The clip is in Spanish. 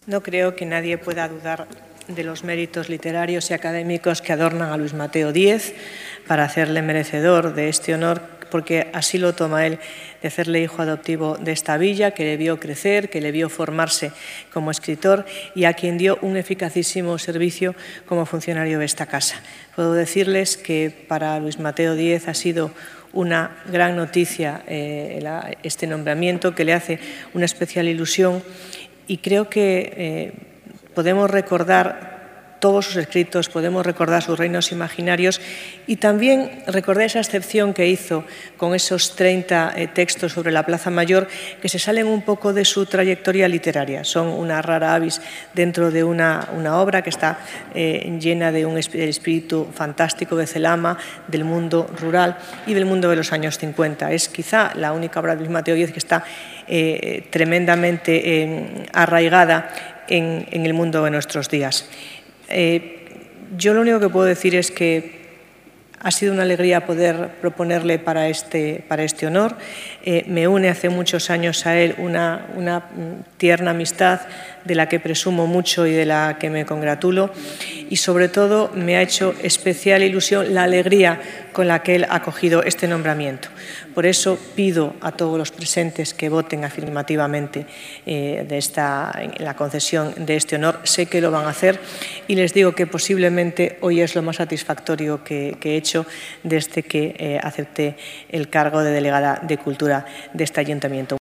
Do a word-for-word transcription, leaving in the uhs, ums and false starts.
No creo que nadie pueda dudar de los méritos literarios y académicos que adornan a Luis Mateo Díez para hacerle merecedor de este honor, porque así lo toma él, de hacerle hijo adoptivo de esta villa, que le vio crecer, que le vio formarse como escritor y a quien dio un eficacísimo servicio como funcionario de esta casa. Puedo decirles que para Luis Mateo Díez ha sido una gran noticia eh, este nombramiento, que le hace una especial ilusión, y creo que eh, podemos recordar todos sus escritos, podemos recordar sus reinos imaginarios y también recordar esa excepción que hizo con esos treinta eh, textos sobre la Plaza Mayor que se salen un poco de su trayectoria literaria. Son una rara avis dentro de una, una obra que está eh, llena de un espíritu fantástico de Celama, del mundo rural y del mundo de los años cincuenta. Es quizá la única obra de Luis Mateo Díez que está eh, tremendamente eh, arraigada en, en el mundo de nuestros días. Eh, yo lo único que puedo decir es que ha sido una alegría poder proponerle para este, para este honor. Eh, me une hace muchos años a él una, una tierna amistad de la que presumo mucho y de la que me congratulo, y sobre todo me ha hecho especial ilusión la alegría con la que él ha acogido este nombramiento. Por eso pido a todos los presentes que voten afirmativamente eh, de esta, en la concesión de este honor. Sé que lo van a hacer y les digo que posiblemente hoy es lo más satisfactorio que, que he hecho desde que eh, acepté el cargo de delegada de Cultura de este Ayuntamiento.